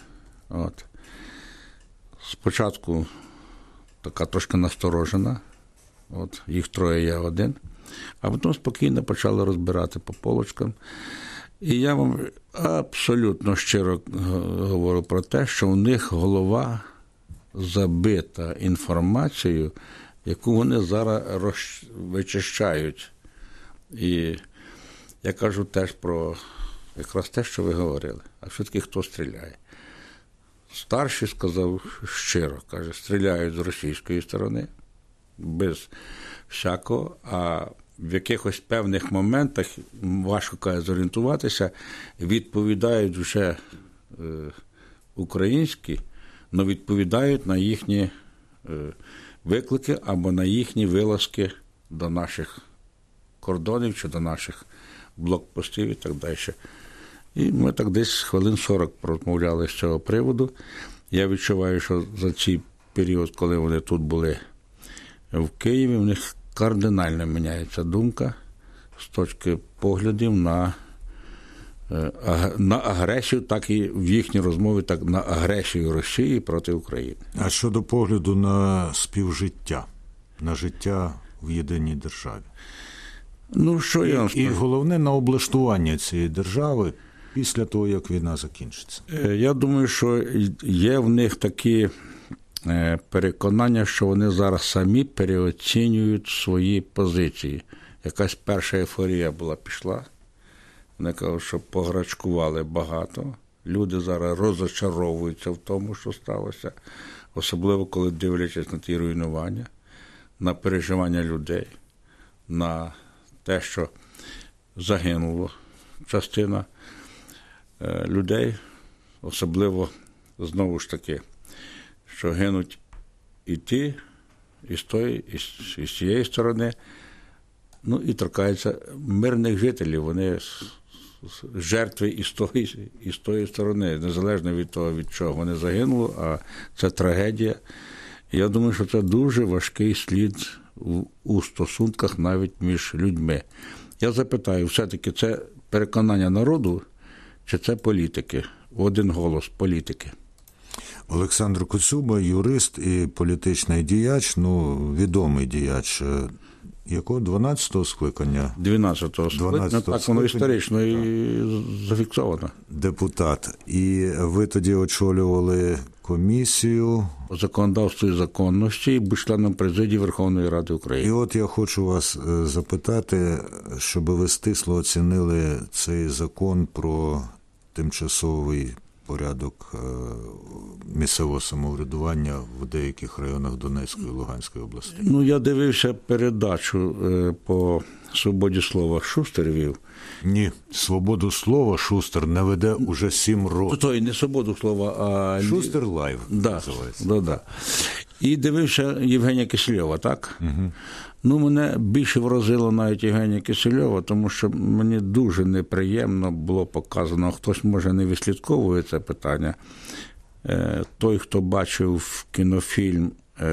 Speaker 6: Спочатку така трошки насторожена, їх троє, я один, а потім спокійно почали розбирати по полочкам. І я вам абсолютно щиро говорю про те, що у них голова забита інформацією, яку вони зараз вичищають. І я кажу теж про якраз те, що ви говорили. А все-таки хто стріляє? Старший сказав щиро, каже, стріляють з російської сторони, без всякого, а в якихось певних моментах, важко, каже, зорієнтуватися, відповідають вже українські, але відповідають на їхні виклики або на їхні вилазки до наших кордонів чи до наших блокпостів і так далі. І ми так десь хвилин 40 розмовляли з цього приводу. Я відчуваю, що за цей період, коли вони тут були в Києві, в них кардинально міняється думка з точки поглядів на агресію, так і в їхній розмові, так на агресію Росії проти України.
Speaker 1: А щодо погляду на співжиття, на життя в єдиній державі?
Speaker 6: Що я вам скажу?
Speaker 1: І головне, на облаштування цієї держави після того, як війна закінчиться.
Speaker 6: Я думаю, що є в них такі переконання, що вони зараз самі переоцінюють свої позиції. Якась перша ейфорія пішла. Вони кажуть, що пограчкували багато. Люди зараз розочаровуються в тому, що сталося. особливо коли дивлячись на ті руйнування, на переживання людей, на те, що загинуло частина людей, особливо, знову ж таки, що гинуть і ті, і з тої, і з цієї сторони, ну і торкаються мирних жителів, вони жертви і з тої сторони, незалежно від того, від чого вони загинули, а це трагедія. Я думаю, що це дуже важкий слід у стосунках навіть між людьми. Я запитаю, все-таки це переконання народу, чи це політики? В один голос політики.
Speaker 1: Олександр Коцюба, юрист і політичний діяч, відомий діяч. Якого? 12-го скликання?
Speaker 6: 12-го скликання, так воно історично і зафіксовано.
Speaker 1: Депутат. І ви тоді очолювали комісію
Speaker 6: законодавства і законності і був членом президії Верховної Ради України.
Speaker 1: І от я хочу вас запитати, щоб ви стисло оцінили цей закон про тимчасовий порядок місцевого самоврядування в деяких районах Донецької і Луганської областей.
Speaker 6: Я дивився передачу по свободі слова. Шустер вів.
Speaker 1: Ні, свободу слова Шустер не веде уже 7 років.
Speaker 6: Той не свободу слова, а...
Speaker 1: Шустер Лайв називається.
Speaker 6: Да. І дивився Євгенія Кисельова, так? Угу. Мене більше вразило навіть Євгенія Кисельова, тому що мені дуже неприємно було показано, хтось, може, не відслідковує це питання. Той, хто бачив кінофільм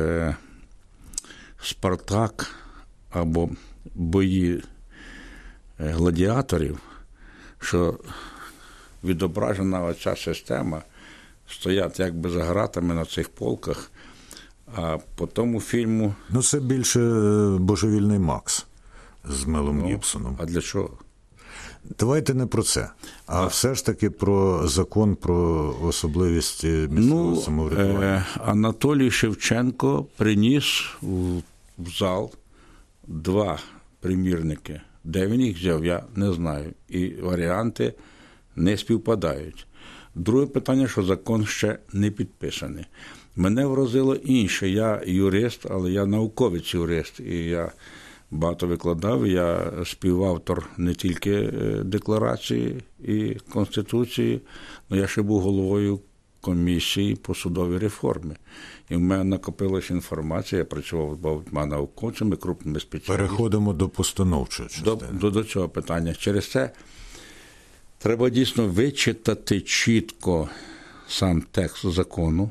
Speaker 6: «Спартак» або «Бої гладіаторів», що відображена оця система, стоять якби за гратами на цих полках, а по тому фільму...
Speaker 1: Це більше «Божевільний Макс» з Мелом Гібсоном.
Speaker 6: А для чого?
Speaker 1: Давайте не про це, а все ж таки про закон про особливості місцевого самоврядування.
Speaker 6: Анатолій Шевченко приніс в зал 2 примірники. Де він їх взяв, я не знаю. І варіанти не співпадають. Друге питання, що закон ще не підписаний. Мене вразило інше. Я юрист, але я науковець-юрист. І я багато викладав, я співавтор не тільки декларації і Конституції, але я ще був головою комісії по судовій реформі. І в мене накопилася інформація, я працював з багатьма науковцями, крупними спеціалістами.
Speaker 1: Переходимо до постановчої частини.
Speaker 6: До цього питання. Через це треба дійсно вичитати чітко сам текст закону,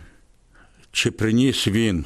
Speaker 6: чи приніс він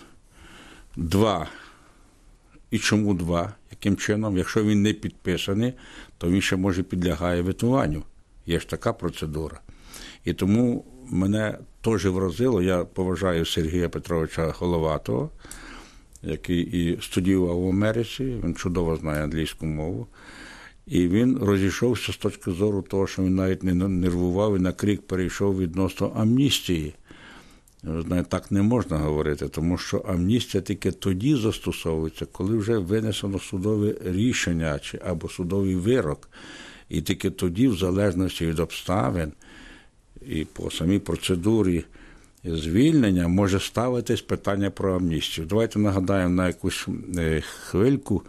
Speaker 6: 2, і чому 2, яким чином. Якщо він не підписаний, то він ще, може, підлягає ветуванню. Є ж така процедура. І тому мене теж вразило, я поважаю Сергія Петровича Головатого, який і студіював в Америці, він чудово знає англійську мову, і він розійшовся з точки зору того, що він навіть не нервував і на крик перейшов відносно амністії. Ви знаєте, так не можна говорити, тому що амністія тільки тоді застосовується, коли вже винесено судове рішення або судовий вирок. І тільки тоді, в залежності від обставин і по самій процедурі звільнення, може ставитись питання про амністію. Давайте нагадаємо на якусь хвильку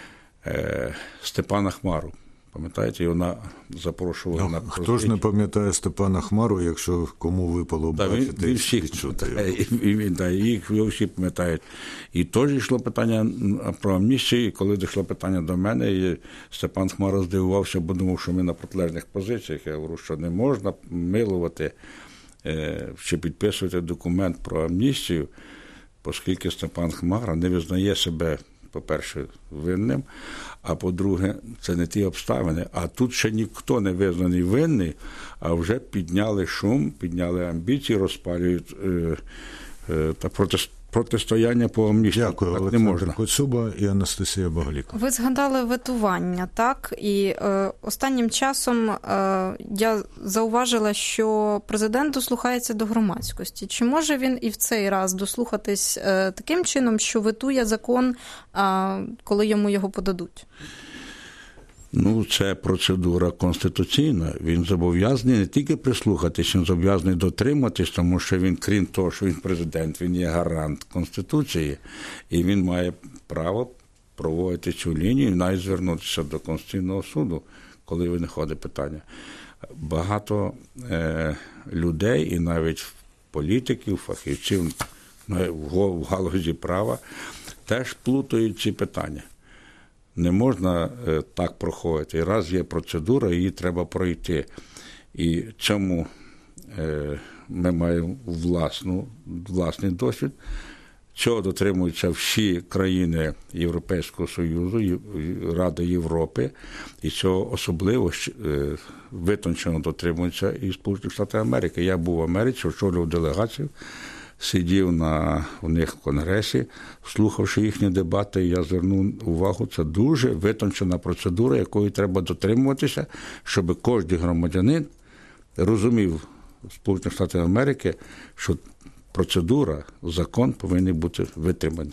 Speaker 6: Степана Хмару. Пам'ятаєте, вона запрошувала на проспіль.
Speaker 1: Хто ж не пам'ятає Степана Хмару, якщо кому випало бачити
Speaker 6: він всіх чути. Їх всі пам'ятають. І теж йшло питання про амністію, і коли дійшло питання до мене, і Степан Хмара здивувався, бо думав, що ми на протилежних позиціях. Я говорю, що не можна милувати чи підписувати документ про амністію, оскільки Степан Хмара не визнає себе, по-перше, винним, а по-друге, це не ті обставини. А тут ще ніхто не визнаний винний, а вже підняли шум, підняли амбіції, розпалюють протистояння по амністії.
Speaker 1: Дякую, Олександр Коцюба і Анастасія Багаліка.
Speaker 3: Ви згадали ветування, так? І останнім часом я зауважила, що президент дослухається до громадськості. Чи може він і в цей раз дослухатись таким чином, що ветує закон, коли йому його подадуть?
Speaker 6: Ну, це процедура конституційна. Він зобов'язаний не тільки прислухатись, він зобов'язаний дотриматись, тому що він, крім того, що він президент, він є гарант Конституції, і він має право проводити цю лінію і навіть звернутися до Конституційного суду, коли виходить питання. Багато людей і навіть політиків, фахівців в галузі права теж плутають ці питання. Не можна так проходити. І раз є процедура, її треба пройти. І цьому ми маємо власний досвід. Цього дотримуються всі країни Європейського Союзу, Ради Європи, і цього особливо витончено дотримуються і Сполучені Штати Америки. Я був в Америці, очолював делегацію, сидів у них в Конгресі, слухавши їхні дебати, я звернув увагу, це дуже витончена процедура, якої треба дотримуватися, щоб кожен громадянин розумів Сполучених Штатів Америки, що процедура, закон повинні бути витримані.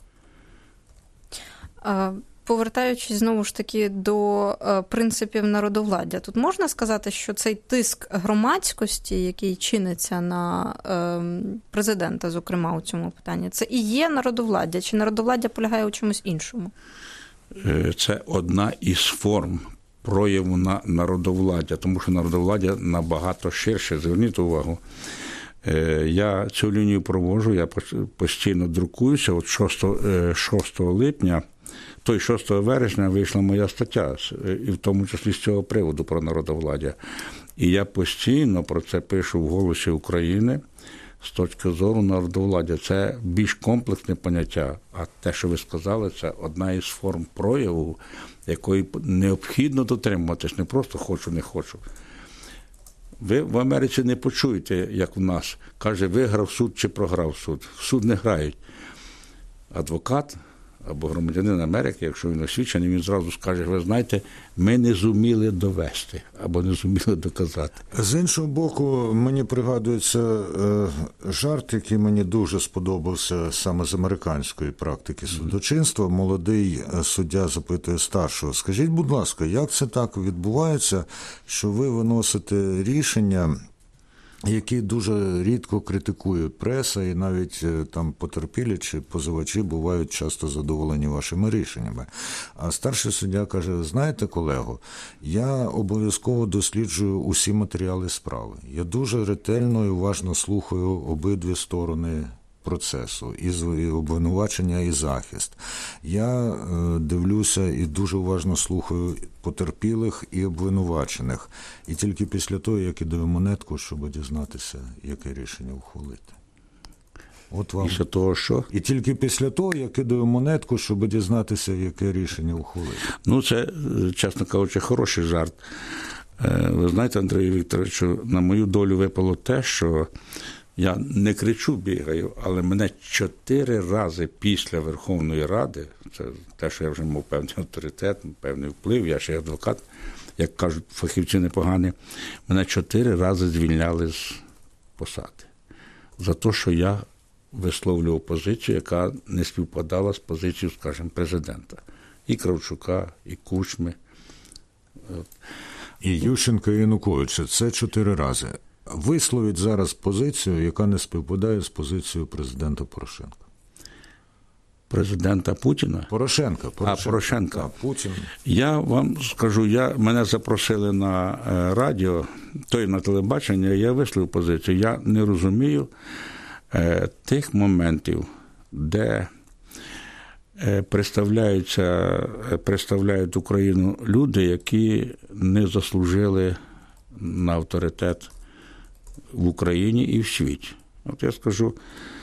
Speaker 3: Повертаючись знову ж таки до принципів народовладдя, тут можна сказати, що цей тиск громадськості, який чиниться на президента, зокрема, у цьому питанні, це і є народовладдя? Чи народовладдя полягає у чомусь іншому?
Speaker 6: Це одна із форм прояву на народовладдя, тому що народовладдя набагато ширше. Зверніть увагу. Я цю лінію проводжу, я постійно друкуюся. От 6 липня, 6 вересня вийшла моя стаття, і в тому числі з цього приводу про народовладдя. І я постійно про це пишу в «Голосі України» з точки зору народовладдя. Це більш комплексне поняття, а те, що ви сказали, це одна із форм прояву, якої необхідно дотримуватись, не просто хочу, не хочу. Ви в Америці не почуєте, як в нас, каже, виграв суд чи програв суд. В суд не грають. Адвокат або громадянин Америки, якщо він освічений, він зразу скаже, ви знаєте, ми не зуміли довести або не зуміли доказати.
Speaker 1: З іншого боку, мені пригадується жарт, який мені дуже сподобався саме з американської практики судочинства. Молодий суддя запитує старшого, скажіть, будь ласка, як це так відбувається, що ви виносите рішення, які дуже рідко критикує преса, і навіть там потерпілі чи позивачі бувають часто задоволені вашими рішеннями. А старший суддя каже, знаєте, колего, я обов'язково досліджую усі матеріали справи. Я дуже ретельно і уважно слухаю обидві сторони процесу, і обвинувачення, і захист. Я дивлюся і дуже уважно слухаю потерпілих і обвинувачених. І тільки після того, я кидаю монетку, щоб дізнатися, яке рішення ухвалити. От вам.
Speaker 6: Після того, що?
Speaker 1: І тільки після того я кидаю монетку, щоб дізнатися, яке рішення ухвалити.
Speaker 6: Ну, це, чесно кажучи, хороший жарт. Ви знаєте, Андрій Вікторович, на мою долю випало те, що я не кричу, бігаю, але мене 4 рази після Верховної Ради, це те, що я вже мав певний авторитет, певний вплив, я ще адвокат, як кажуть фахівці непогані, мене 4 рази звільняли з посади. За те, що я висловлював позицію, яка не співпадала з позицією, скажімо, президента. І Кравчука, і Кучми.
Speaker 1: І Ющенка, і Януковича. Це 4 рази. Висловіть зараз позицію, яка не співпадає з позицією президента Порошенка.
Speaker 6: Президента Путіна?
Speaker 1: Порошенка.
Speaker 6: Порошенка.
Speaker 1: Путін.
Speaker 6: Я вам скажу, мене запросили на радіо, на телебачення, я висловив позицію. Я не розумію тих моментів, де представляють Україну люди, які не заслужили на авторитет в Україні і в світі. От я скажу,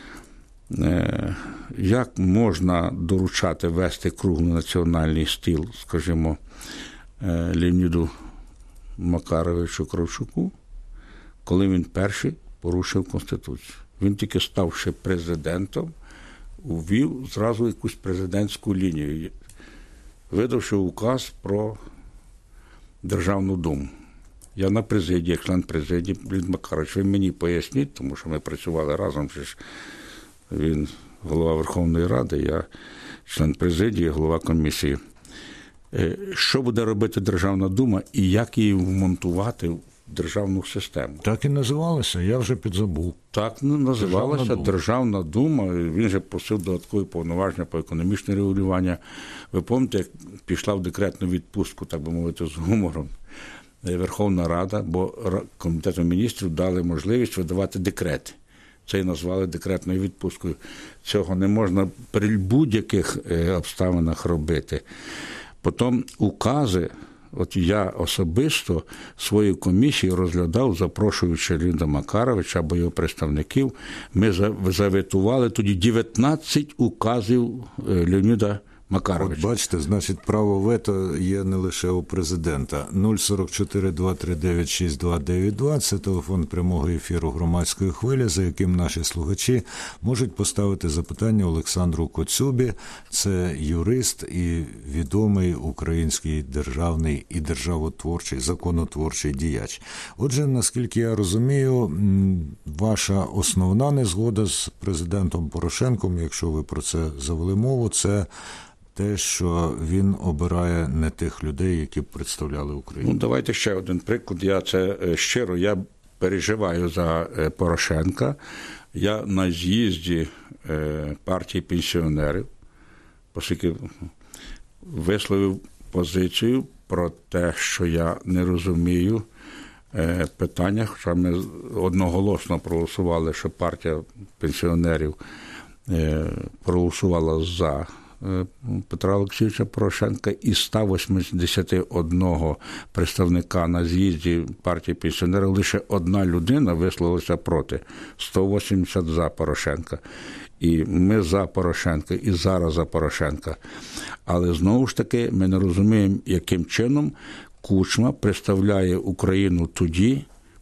Speaker 6: як можна доручати вести круглий національний стіл, скажімо, Леоніду Макаровичу Кравчуку, коли він перший порушив Конституцію. Він тільки ставши президентом, увів зразу якусь президентську лінію, видавши указ про Державну Думу. Я на президії, як член президії, Леонід Макарович, ви мені поясніть, тому що ми працювали разом, він голова Верховної Ради, я член президії, голова комісії. що буде робити Державна Дума і як її вмонтувати в державну систему.
Speaker 1: Так і називалося, я вже підзабув.
Speaker 6: Так називалася Державна Дума. Він же просив додаткові повноваження по економічне регулювання. Ви пам'ятаєте, як пішла в декретну відпустку, так би мовити, з гумором Верховна Рада, бо Комітету міністрів дали можливість видавати декрети. Це і назвали декретною відпусткою. Цього не можна при будь-яких обставинах робити. Потім укази, от я особисто свою комісію розглядав, запрошуючи Леоніда Макаровича або його представників. Ми заветували тоді 19 указів Леоніда Макаровича.
Speaker 1: От бачите, значить, право вето є не лише у президента. 044-239-6292 – це телефон прямого ефіру громадської хвилі, за яким наші слухачі можуть поставити запитання Олександру Коцюбі. Це юрист і відомий український державний і державотворчий, законотворчий діяч. Отже, наскільки я розумію, ваша основна незгода з президентом Порошенком, якщо ви про це завели мову, це те, що він обирає не тих людей, які б представляли Україну.
Speaker 6: Ну, давайте ще один приклад. Я переживаю за Порошенка. Я на з'їзді партії пенсіонерів, оскільки висловив позицію про те, що я не розумію питання, хоча ми одноголосно проголосували, що партія пенсіонерів проголосувала за Петра Олексійовича Порошенка, і 181 представника на з'їзді партії пенсіонерів лише одна людина висловилася проти, 180 за Порошенка. І ми за Порошенка, і зараз за Порошенка. Але знову ж таки ми не розуміємо, яким чином Кучма представляє Україну тоді,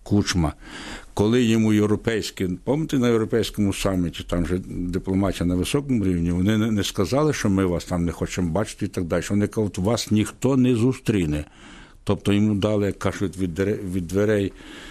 Speaker 6: коли йому європейські, пам'ятаєте, на європейському саміті, там же дипломатія на високому рівні, вони не сказали, що ми вас там не хочемо бачити і так далі. Вони кажуть, вас ніхто не зустріне. Тобто йому дали, як кажуть, від дверей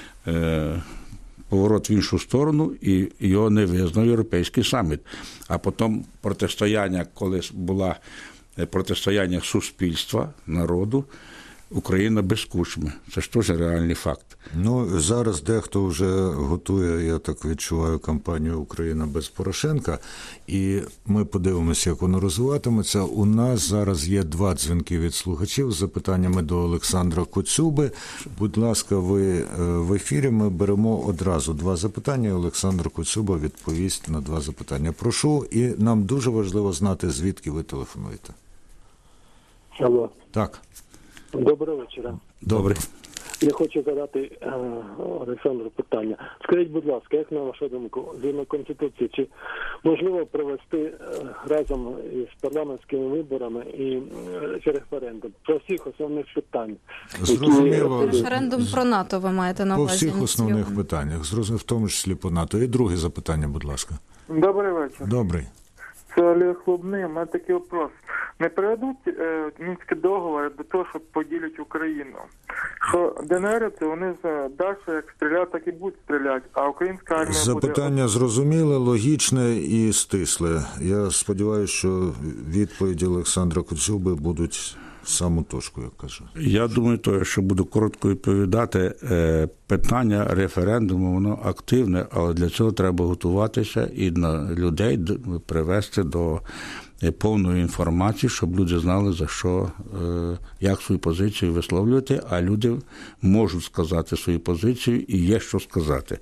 Speaker 6: поворот в іншу сторону, і його не визнав європейський саміт. А потім протистояння, коли було протистояння суспільства, народу, Україна без Кучми. Це ж теж реальний факт.
Speaker 1: Ну, зараз дехто вже готує, я так відчуваю, кампанію «Україна без Порошенка», і ми подивимося, як воно розвиватиметься. У нас зараз є 2 дзвінки від слухачів з запитаннями до Олександра Коцюби. Будь ласка, ви в ефірі, ми беремо одразу 2 запитання, і Олександр Коцюба відповість на 2 запитання. Прошу, і нам дуже важливо знати, звідки ви телефонуєте.
Speaker 7: Алло.
Speaker 1: Так.
Speaker 7: Доброго вечора.
Speaker 1: Добре.
Speaker 7: Я хочу задати Олександру питання. Скажіть, будь ласка, як на вашу думку, згідно Конституції, чи можливо провести разом із парламентськими виборами і референдум про всіх основних питань?
Speaker 1: Зрозуміло.
Speaker 3: Референдум про НАТО ви маєте на увазі?
Speaker 1: По всіх основних питаннях, в тому числі по НАТО. І друге запитання, будь ласка.
Speaker 8: Добрий вечір.
Speaker 1: Добрий.
Speaker 8: Це Олег Лубний. У мене такий вопрос. Не приведуть Мінські договори до того, що поділять Україну? Що ДНРівці, вони далі як стріляють, так і будуть стріляти, а українська армія
Speaker 1: Запитання
Speaker 8: буде...
Speaker 1: зрозуміле, логічне і стисле. Я сподіваюся, що відповіді Олександра Коцюби будуть в саму точку, як кажу.
Speaker 6: Я думаю, що буду коротко відповідати. Питання референдуму, воно активне, але для цього треба готуватися і на людей привести до повної інформації, щоб люди знали, за що, як свою позицію висловлювати, а люди можуть сказати свою позицію і є що сказати.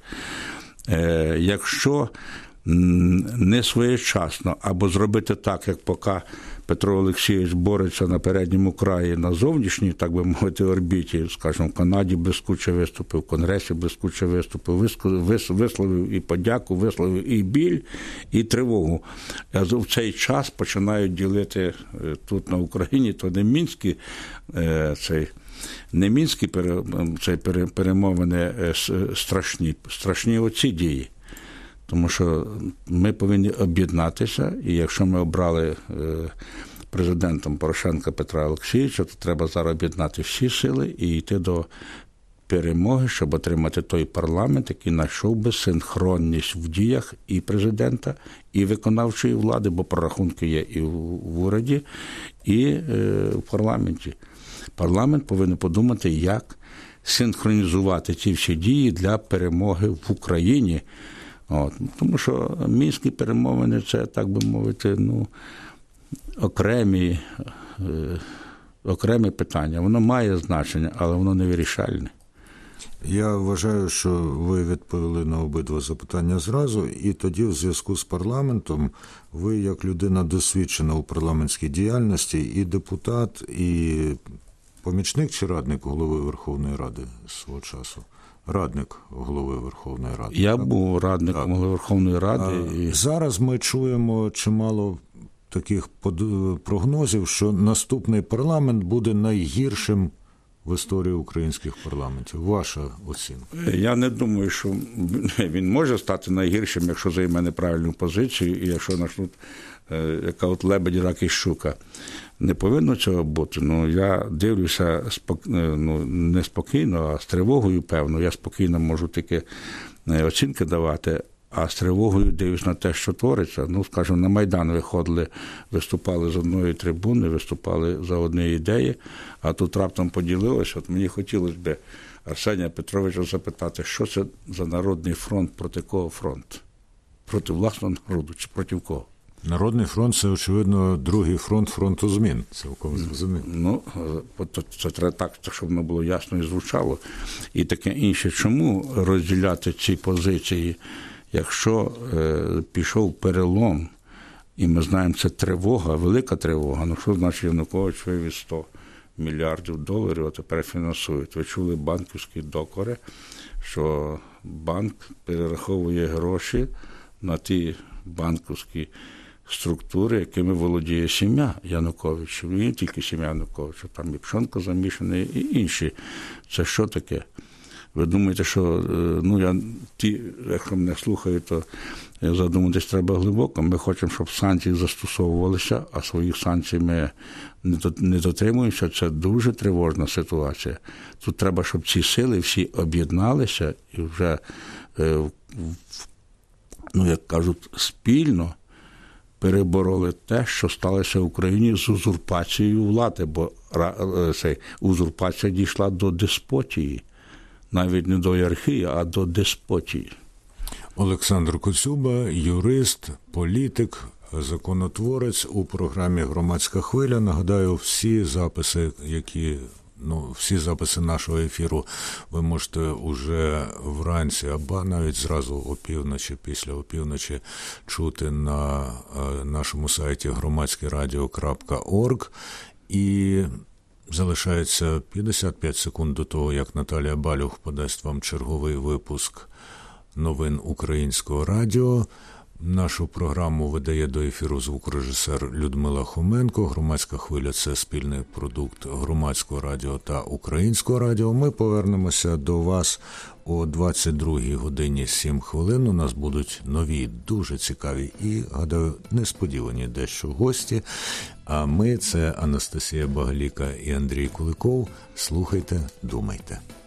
Speaker 6: Якщо не своєчасно, або зробити так, як поки Петро Олексійович бореться на передньому краї, на зовнішній, так би мовити, орбіті, скажімо, в Канаді блискуче виступив, в Конгресі блискуче виступив, висловив і подяку, висловив і біль, і тривогу. А в цей час починають ділити тут на Україні, то не мінські перемовини страшні оці дії. Тому що ми повинні об'єднатися, і якщо ми обрали президентом Порошенка Петра Олексійовича, то треба зараз об'єднати всі сили і йти до перемоги, щоб отримати той парламент, який знайшов би синхронність в діях і президента, і виконавчої влади, бо прорахунки є і в уряді, і в парламенті. Парламент повинен подумати, як синхронізувати ці всі дії для перемоги в Україні. От. Тому що мінські перемовини – це, так би мовити, окремі питання. Воно має значення, але воно не вирішальне.
Speaker 1: Я вважаю, що ви відповіли на обидва запитання зразу, і тоді в зв'язку з парламентом ви, як людина досвідчена у парламентській діяльності, і депутат, і помічник чи радник голови Верховної Ради свого часу? Радник голови Верховної Ради.
Speaker 6: Я був радником голови Верховної Ради.
Speaker 1: Зараз ми чуємо чимало таких прогнозів, що наступний парламент буде найгіршим в історії українських парламентів. Ваша оцінка?
Speaker 6: Я не думаю, що він може стати найгіршим, якщо займе неправильну позицію, і якщо почнуть, яка от лебеді, рак і щука. Не повинно цього бути. Я дивлюся не спокійно, а з тривогою, певно. Я спокійно можу тільки оцінки давати, а з тривогою дивлюсь на те, що твориться. Скажімо, на Майдан виходили, виступали з одної трибуни, виступали за одні ідеї, а тут раптом поділилося. От мені хотілося б Арсенія Петровича запитати, що це за Народний фронт, проти кого фронт? Проти власного народу чи проти кого?
Speaker 1: Народний фронт – це, очевидно, другий фронт фронту змін. Цілком зрозуміло.
Speaker 6: Це треба так, щоб воно було ясно і звучало. І таке інше. Чому розділяти ці позиції? Якщо пішов перелом, і ми знаємо, це тривога, велика тривога, що значить Янукович вивіз 100 мільярдів доларів, а тепер фінансують. Ви чули банківські докори, що банк перераховує гроші на ті банківські структури, якими володіє сім'я Януковича. Не тільки сім'я Януковича, там і Пшонко замішаний, і інші. Це що таке? Ви думаєте, що, якщо мене слухають, то задуматись треба глибоко. Ми хочемо, щоб санкції застосовувалися, а своїх санкцій ми не дотримуємося. Це дуже тривожна ситуація. Тут треба, щоб ці сили всі об'єдналися і вже, як кажуть, спільно перебороли те, що сталося в Україні з узурпацією влади, бо узурпація дійшла до деспотії. Навіть не до ієрархії, а до деспотії.
Speaker 1: Олександр Коцюба, юрист, політик, законотворець у програмі «Громадська хвиля». Нагадаю, всі записи нашого ефіру ви можете уже вранці, або навіть зразу опівночі, після опівночі чути на нашому сайті громадськерадіо.орг. І залишається 55 секунд до того, як Наталія Балюх подасть вам черговий випуск новин Українського радіо. Нашу програму видає до ефіру звукорежисер Людмила Хоменко. «Громадська хвиля» – це спільний продукт Громадського радіо та Українського радіо. Ми повернемося до вас о 22 годині 7 хвилин. У нас будуть нові, дуже цікаві і, гадаю, несподівані дещо гості. А ми – це Анастасія Багаліка і Андрій Куликов. Слухайте, думайте.